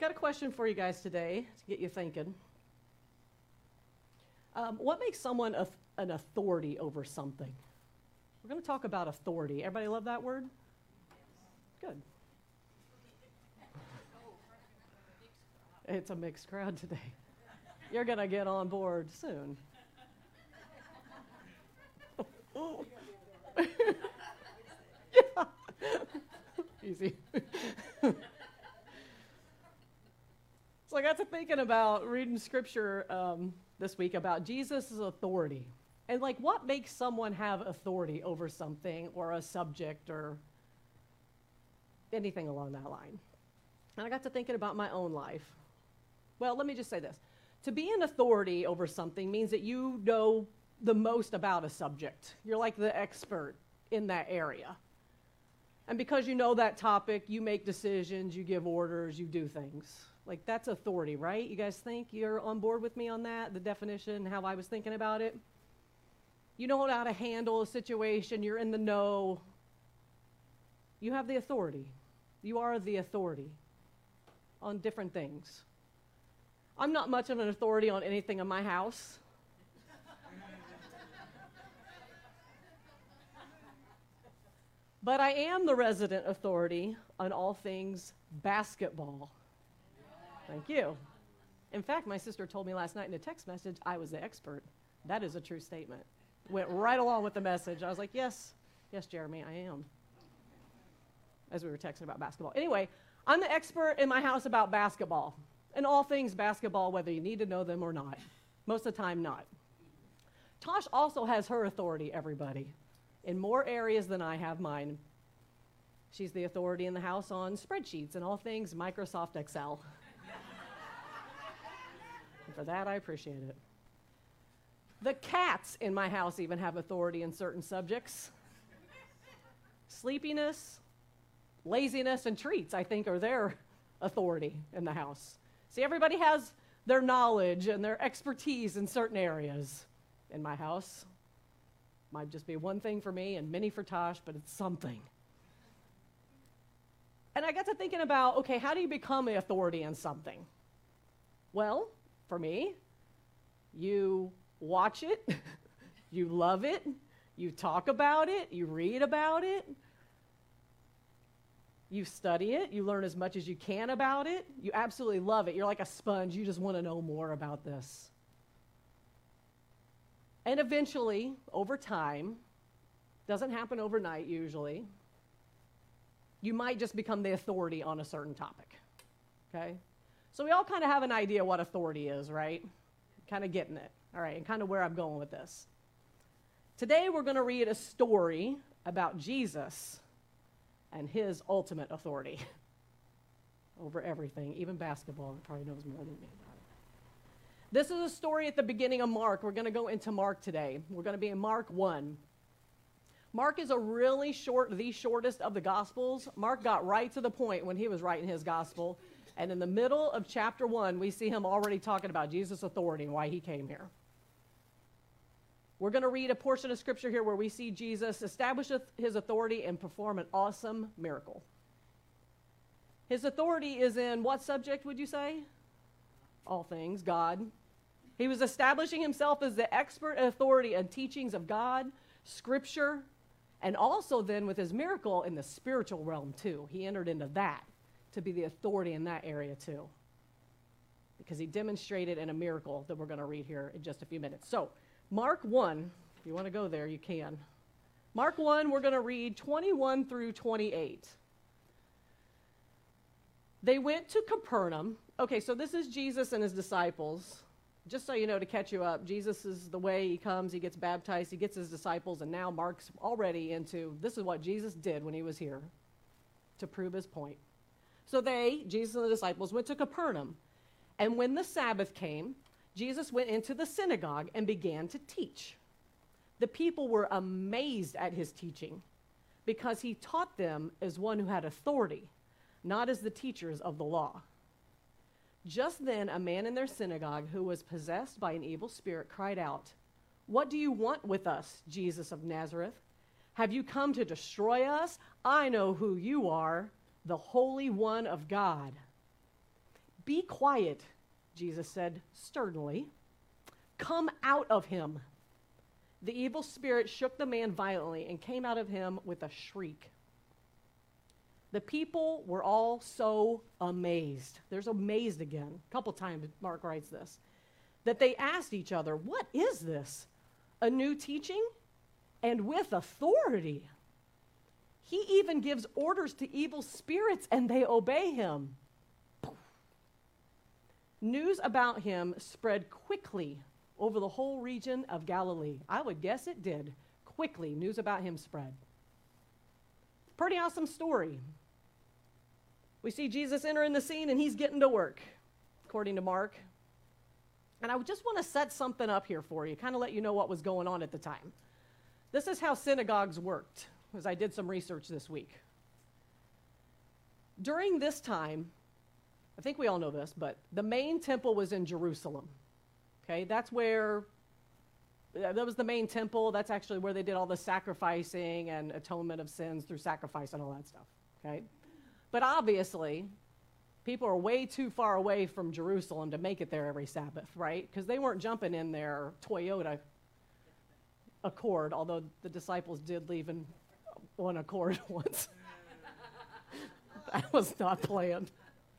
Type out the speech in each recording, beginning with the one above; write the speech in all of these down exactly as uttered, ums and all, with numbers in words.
Got a question for you guys today to get you thinking. Um, what makes someone a, an authority over something? We're going to talk about authority. Everybody love that word? Good. It's a mixed crowd today. You're going to get on board soon. Yeah. Easy. So I got to thinking about reading scripture um, this week about Jesus' authority. And like what makes someone have authority over something or a subject or anything along that line. And I got to thinking about my own life. Well, let me just say this. To be an authority over something means that you know the most about a subject. You're like the expert in that area. And because you know that topic, you make decisions, you give orders, you do things. Like that's authority, right? You guys think you're on board with me on that, the definition, how I was thinking about it? You know how to handle a situation, you're in the know. You have the authority. You are the authority on different things. I'm not much of an authority on anything in my house. But I am the resident authority on all things basketball. Thank you. In fact, my sister told me last night in a text message I was the expert. That is a true statement. Went right along with the message. I was like, yes, yes, Jeremy, I am. As we were texting about basketball. Anyway, I'm the expert in my house about basketball. And all things basketball, whether you need to know them or not. Most of the time, not. Tosh also has her authority, everybody, in more areas than I have mine. She's the authority in the house on spreadsheets and all things Microsoft Excel. And for that, I appreciate it. The cats in my house even have authority in certain subjects. Sleepiness, laziness, and treats, I think, are their authority in the house. See, everybody has their knowledge and their expertise in certain areas in my house. Might just be one thing for me and many for Tosh, but it's something. And I got to thinking about, okay, how do you become an authority in something? Well, for me, you watch it, you love it, you talk about it, you read about it, you study it, you learn as much as you can about it, you absolutely love it. You're like a sponge, you just want to know more about this. And eventually, over time, doesn't happen overnight usually, you might just become the authority on a certain topic, okay? So we all kind of have an idea what authority is, right? Kind of getting it, all right, and kind of where I'm going with this. Today we're going to read a story about Jesus and his ultimate authority over everything, even basketball. He probably knows more than me about it. This is a story at the beginning of Mark. We're going to go into Mark today. We're going to be in Mark one. Mark is a really short, the shortest of the Gospels. Mark got right to the point when he was writing his Gospel. And in the middle of chapter one, we see him already talking about Jesus' authority and why he came here. We're going to read a portion of Scripture here where we see Jesus establish his authority and perform an awesome miracle. His authority is in what subject, would you say? All things, God. He was establishing himself as the expert authority in teachings of God, Scripture, and also then with his miracle in the spiritual realm too. He entered into that to be the authority in that area too, because he demonstrated in a miracle that we're going to read here in just a few minutes. So, Mark one, if you want to go there, you can. Mark one, we're going to read twenty-one through twenty-eight. They went to Capernaum. Okay, so this is Jesus and his disciples. Just so you know, to catch you up, Jesus is the way he comes, he gets baptized, he gets his disciples, and now Mark's already into, this is what Jesus did when he was here to prove his point. So they, Jesus and the disciples, went to Capernaum. And when the Sabbath came, Jesus went into the synagogue and began to teach. The people were amazed at his teaching because he taught them as one who had authority, not as the teachers of the law. Just then, a man in their synagogue who was possessed by an evil spirit cried out, "What do you want with us, Jesus of Nazareth? Have you come to destroy us? I know who you are, the Holy One of God." "Be quiet," Jesus said sternly. "Come out of him." The evil spirit shook the man violently and came out of him with a shriek. The people were all so amazed. There's amazed again. A couple times Mark writes this. That they asked each other, "What is this? A new teaching? And with authority. He even gives orders to evil spirits and they obey him." News about him spread quickly over the whole region of Galilee. I would guess it did. Quickly, news about him spread. Pretty awesome story. We see Jesus entering the scene and he's getting to work, according to Mark. And I just want to set something up here for you, kind of let you know what was going on at the time. This is how synagogues worked, as I did some research this week. During this time, I think we all know this, but the main temple was in Jerusalem. Okay, that's where, that was the main temple. That's actually where they did all the sacrificing and atonement of sins through sacrifice and all that stuff. Okay, but obviously, people are way too far away from Jerusalem to make it there every Sabbath, right? Because they weren't jumping in their Toyota Accord, although the disciples did leave in one Accord once. That was not planned.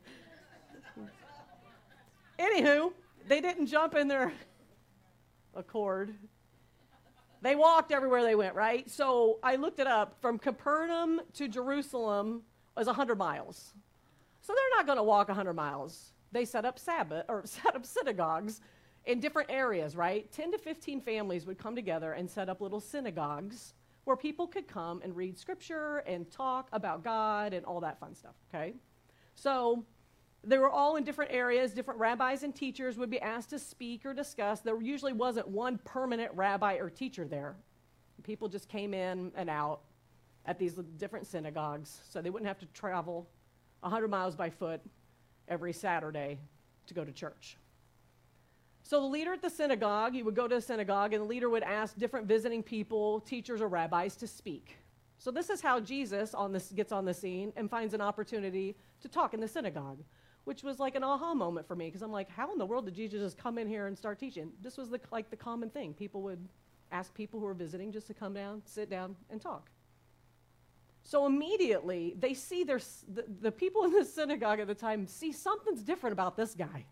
Anywho, they didn't jump in their Accord. They walked everywhere they went, right? So I looked it up. From Capernaum to Jerusalem was one hundred miles. So they're not going to walk one hundred miles. They set up Sabbath or set up synagogues in different areas, right? ten to fifteen families would come together and set up little synagogues where people could come and read scripture and talk about God and all that fun stuff, okay? So they were all in different areas. Different rabbis and teachers would be asked to speak or discuss. There usually wasn't one permanent rabbi or teacher there. People just came in and out at these different synagogues, so they wouldn't have to travel one hundred miles by foot every Saturday to go to church. So the leader at the synagogue, he would go to a synagogue, and the leader would ask different visiting people, teachers or rabbis, to speak. So this is how Jesus on this, gets on the scene and finds an opportunity to talk in the synagogue, which was like an aha moment for me, because I'm like, how in the world did Jesus just come in here and start teaching? This was the, like the common thing. People would ask people who were visiting just to come down, sit down, and talk. So immediately, they see their, the, the people in the synagogue at the time see something's different about this guy.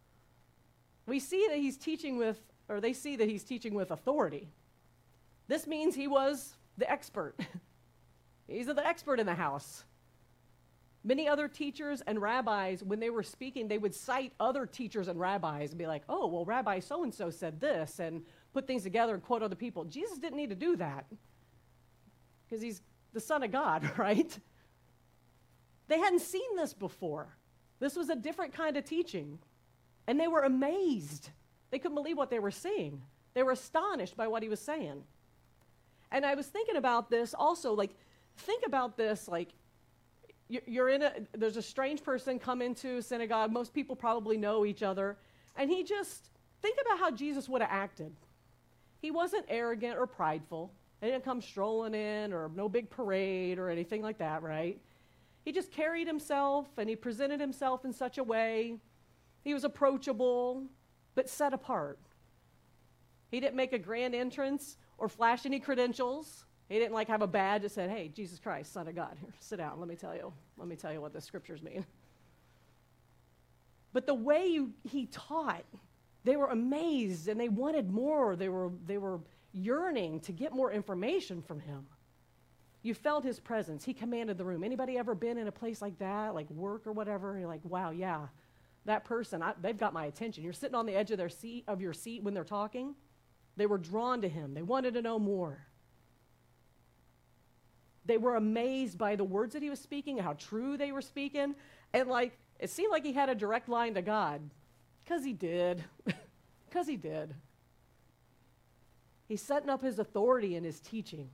We see that he's teaching with, or they see that he's teaching with authority. This means he was the expert. He's the expert in the house. Many other teachers and rabbis, when they were speaking, they would cite other teachers and rabbis and be like, oh, well, Rabbi so-and-so said this, and put things together and quote other people. Jesus didn't need to do that because he's the Son of God, right? They hadn't seen this before. This was a different kind of teaching. And they were amazed. They couldn't believe what they were seeing. They were astonished by what he was saying. And I was thinking about this also, like, think about this, like, you're in a, there's a strange person come into a synagogue. Most people probably know each other. And he just, think about how Jesus would have acted. He wasn't arrogant or prideful. He didn't come strolling in or no big parade or anything like that, right? He just carried himself and he presented himself in such a way. He was approachable, but set apart. He didn't make a grand entrance or flash any credentials. He didn't like have a badge that said, hey, Jesus Christ, Son of God, here, sit down, let me tell you. Let me tell you what the scriptures mean. But the way you, he taught, they were amazed and they wanted more. They were, they were yearning to get more information from him. You felt his presence. He commanded the room. Anybody ever been in a place like that, like work or whatever? You're like, wow, yeah, that person, I, they've got my attention. You're sitting on the edge of their seat, of your seat when they're talking. They were drawn to him. They wanted to know more. They were amazed by the words that he was speaking, how true they were speaking. And like, it seemed like he had a direct line to God. Because he did. Because he did. He's setting up his authority in his teaching.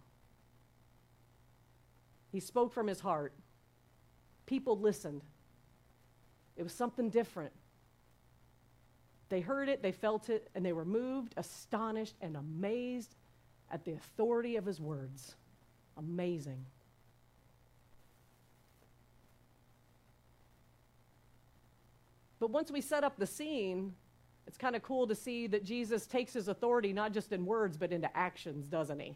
He spoke from his heart. People listened. It was something different. They heard it, they felt it, and they were moved, astonished, and amazed at the authority of his words. Amazing. But once we set up the scene, it's kind of cool to see that Jesus takes his authority not just in words, but into actions, doesn't he?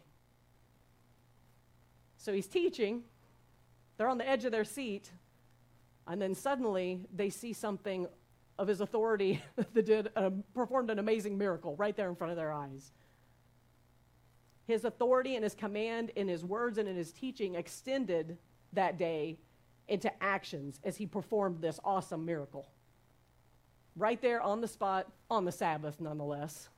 So he's teaching. They're on the edge of their seat. And then suddenly they see something of his authority that did uh, performed an amazing miracle right there in front of their eyes. His authority and his command in his words and in his teaching extended that day into actions as he performed this awesome miracle. Right there on the spot, on the Sabbath nonetheless.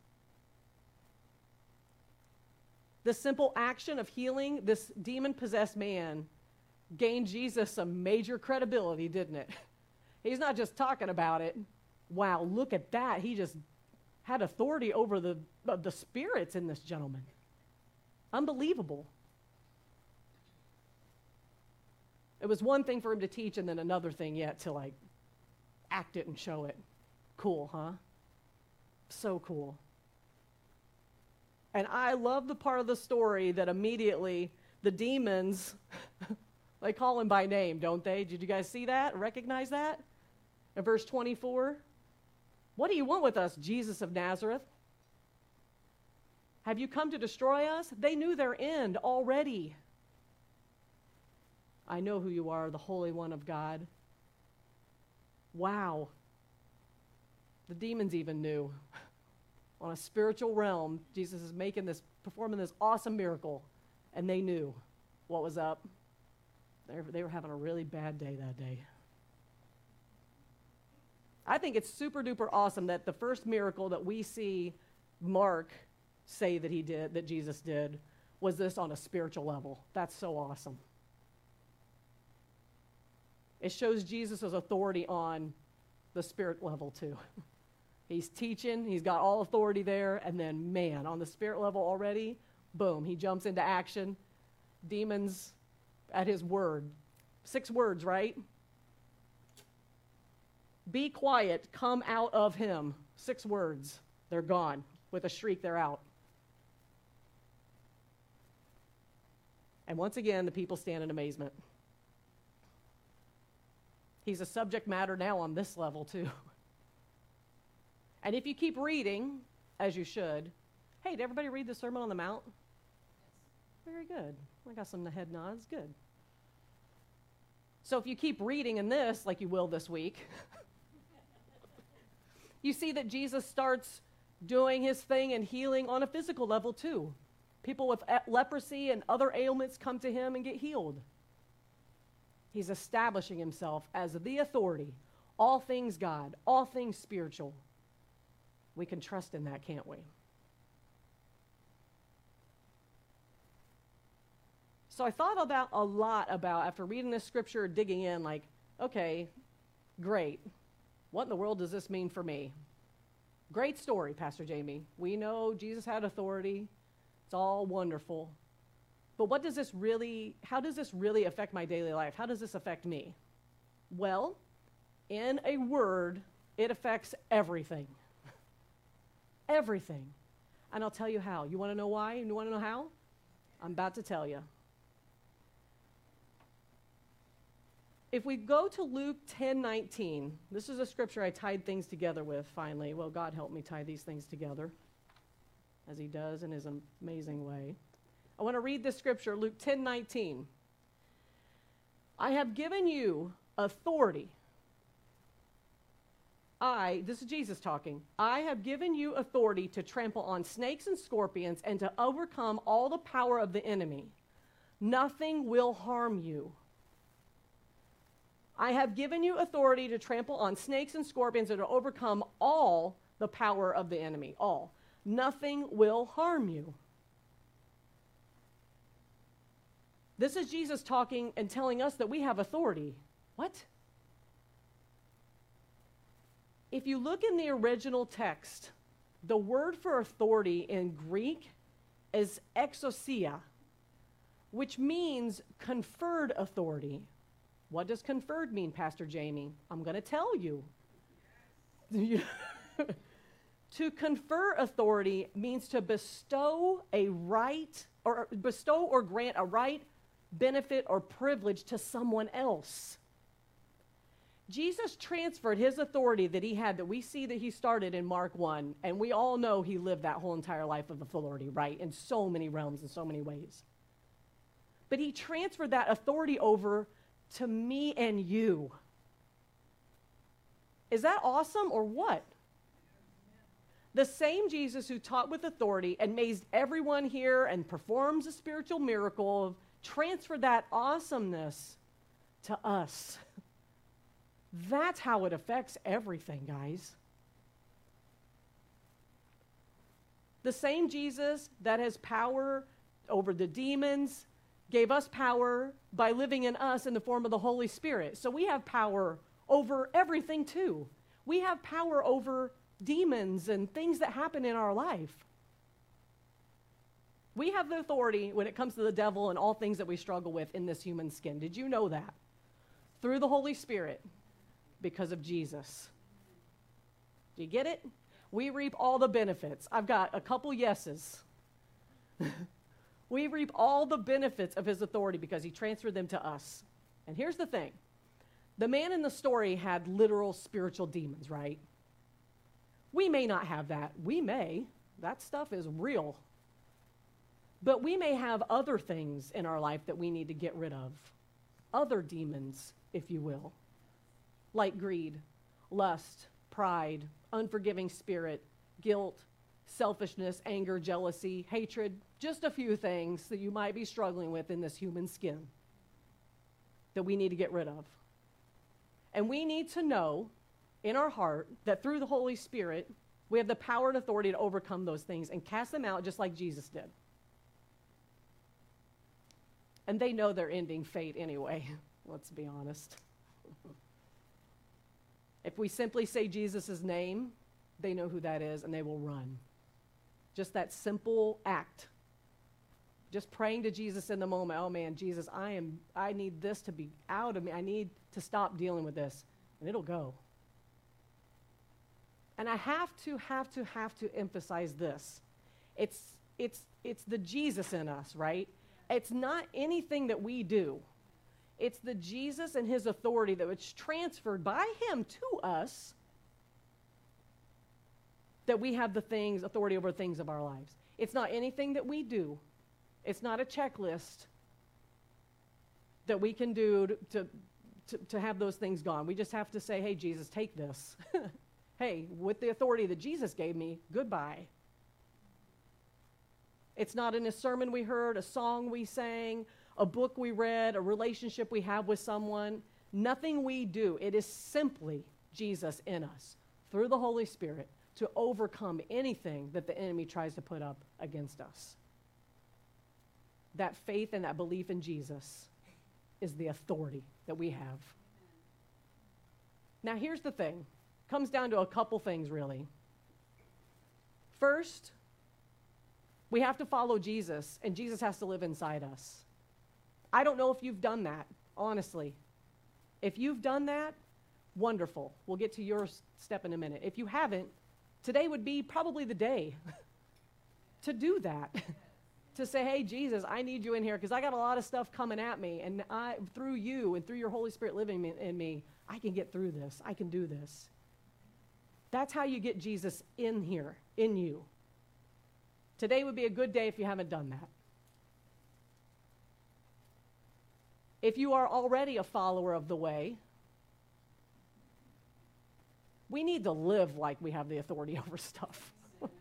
The simple action of healing this demon-possessed man gained Jesus some major credibility, didn't it? He's not just talking about it. Wow, look at that. He just had authority over the, uh, the spirits in this gentleman. Unbelievable. It was one thing for him to teach and then another thing yet to like act it and show it. Cool, huh? So cool. And I love the part of the story that immediately the demons, they call him by name, don't they? Did you guys see that? Recognize that? In verse twenty-four, what do you want with us, Jesus of Nazareth? Have you come to destroy us? They knew their end already. I know who you are, the Holy One of God. Wow. The demons even knew. On a spiritual realm, Jesus is making this, performing this awesome miracle, and they knew what was up. They were, they were having a really bad day that day. I think it's super duper awesome that the first miracle that we see Mark say that he did, that Jesus did, was this on a spiritual level. That's so awesome. It shows Jesus' authority on the spirit level too. He's teaching, he's got all authority there, and then, man, on the spirit level already, boom, he jumps into action. Demons at his word. Six words, right? Be quiet, come out of him. Six words. They're gone. With a shriek, they're out. And once again, the people stand in amazement. He's a subject matter now on this level, too. And if you keep reading, as you should, hey, did everybody read the Sermon on the Mount? Very good. I got some head nods. Good. So if you keep reading in this, like you will this week, you see that Jesus starts doing his thing and healing on a physical level too. People with leprosy and other ailments come to him and get healed. He's establishing himself as the authority, all things God, all things spiritual. We can trust in that, can't we? So I thought about a lot about, after reading this scripture, digging in, like, okay, great. What in the world does this mean for me? Great story, Pastor Jamie. We know Jesus had authority. It's all wonderful. But what does this really, how does this really affect my daily life? How does this affect me? Well, in a word, it affects everything. Everything. And I'll tell you how. You want to know why? You want to know how? I'm about to tell you. If we go to Luke ten nineteen, this is a scripture I tied things together with finally. Well, God helped me tie these things together, as he does in his amazing way. I want to read this scripture, Luke ten nineteen. I have given you authority. I, this is Jesus talking, I have given you authority to trample on snakes and scorpions and to overcome all the power of the enemy. Nothing will harm you. I have given you authority to trample on snakes and scorpions and to overcome all the power of the enemy. All. Nothing will harm you. This is Jesus talking and telling us that we have authority. What? If you look in the original text, the word for authority in Greek is exousia, which means conferred authority. What does conferred mean, Pastor Jamie? I'm going to tell you. To confer authority means to bestow a right, or bestow or grant a right, benefit, or privilege to someone else. Jesus transferred his authority that he had, that we see that he started in Mark one, and we all know he lived that whole entire life of authority, right, in so many realms, in so many ways. But he transferred that authority over to me and you. Is that awesome or what? The same Jesus who taught with authority and amazed everyone here and performs a spiritual miracle transferred that awesomeness to us. That's how it affects everything, guys. The same Jesus that has power over the demons gave us power by living in us in the form of the Holy Spirit. So we have power over everything too. We have power over demons and things that happen in our life. We have the authority when it comes to the devil and all things that we struggle with in this human skin. Did you know that? Through the Holy Spirit, because of Jesus. Do you get it? We reap all the benefits. I've got a couple yeses. We reap all the benefits of his authority because he transferred them to us. And here's the thing. The man in the story had literal spiritual demons, right? We may not have that. We may. That stuff is real. But we may have other things in our life that we need to get rid of. Other demons, if you will. Like greed, lust, pride, unforgiving spirit, guilt, selfishness, anger, jealousy, hatred, just a few things that you might be struggling with in this human skin that we need to get rid of. And we need to know in our heart that through the Holy Spirit, we have the power and authority to overcome those things and cast them out just like Jesus did. And they know their ending fate anyway, let's be honest. If we simply say Jesus' name, they know who that is and they will run. Just that simple act. Just praying to Jesus in the moment, oh man, Jesus, I am I need this to be out of me. I need to stop dealing with this. And it'll go. And I have to, have to, have to emphasize this. It's it's it's the Jesus in us, right? It's not anything that we do. It's the Jesus and his authority that was transferred by him to us that we have the things, authority over things of our lives. It's not anything that we do. It's not a checklist that we can do to, to, to have those things gone. We just have to say, hey, Jesus, take this. Hey, with the authority that Jesus gave me, goodbye. It's not in a sermon we heard, a song we sang, a book we read, a relationship we have with someone. Nothing we do. It is simply Jesus in us through the Holy Spirit to overcome anything that the enemy tries to put up against us. That faith and that belief in Jesus is the authority that we have. Now, here's the thing. It comes down to a couple things, really. First, we have to follow Jesus, and Jesus has to live inside us. I don't know if you've done that, honestly. If you've done that, wonderful. We'll get to your step in a minute. If you haven't, today would be probably the day to do that. To say, hey, Jesus, I need you in here because I got a lot of stuff coming at me, and I, through you and through your Holy Spirit living in me, I can get through this. I can do this. That's how you get Jesus in here, in you. Today would be a good day if you haven't done that. If you are already a follower of the way, we need to live like we have the authority over stuff.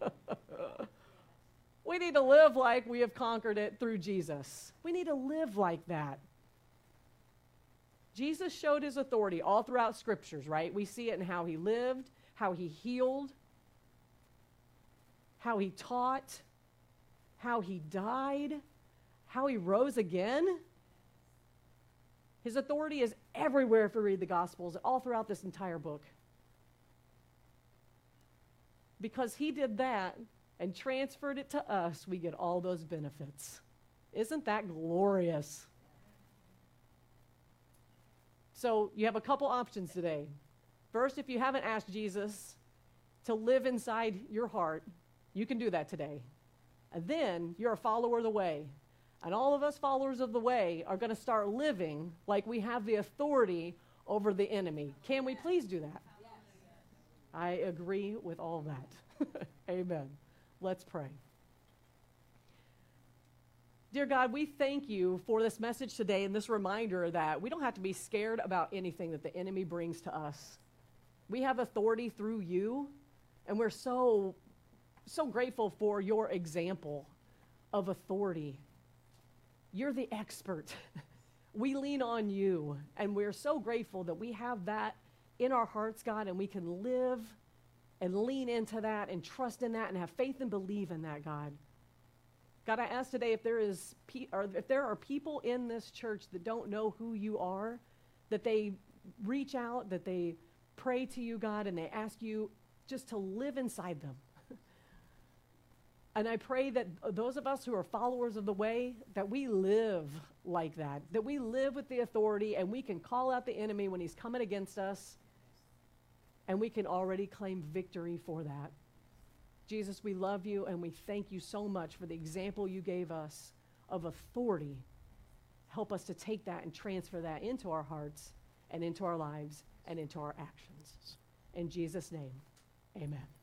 We need to live like we have conquered it through Jesus. We need to live like that. Jesus showed his authority all throughout scriptures, right? We see it in how he lived, how he healed, how he taught, how he died, how he rose again. His authority is everywhere if you read the Gospels, all throughout this entire book. Because he did that and transferred it to us, we get all those benefits. Isn't that glorious? So you have a couple options today. First, if you haven't asked Jesus to live inside your heart, you can do that today. And then you're a follower of the way. And all of us followers of the way are going to start living like we have the authority over the enemy. Can we please do that? I agree with all that. Amen. Let's pray. Dear God, we thank you for this message today and this reminder that we don't have to be scared about anything that the enemy brings to us. We have authority through you, and we're so, so grateful for your example of authority. You're the expert. We lean on you, and we're so grateful that we have that in our hearts, God, and we can live and lean into that and trust in that and have faith and believe in that, God. God, I ask today if there is, pe- or if there are people in this church that don't know who you are, that they reach out, that they pray to you, God, and they ask you just to live inside them. And I pray that those of us who are followers of the way, that we live like that, that we live with the authority and we can call out the enemy when he's coming against us, and we can already claim victory for that. Jesus, we love you and we thank you so much for the example you gave us of authority. Help us to take that and transfer that into our hearts and into our lives and into our actions. In Jesus' name, amen.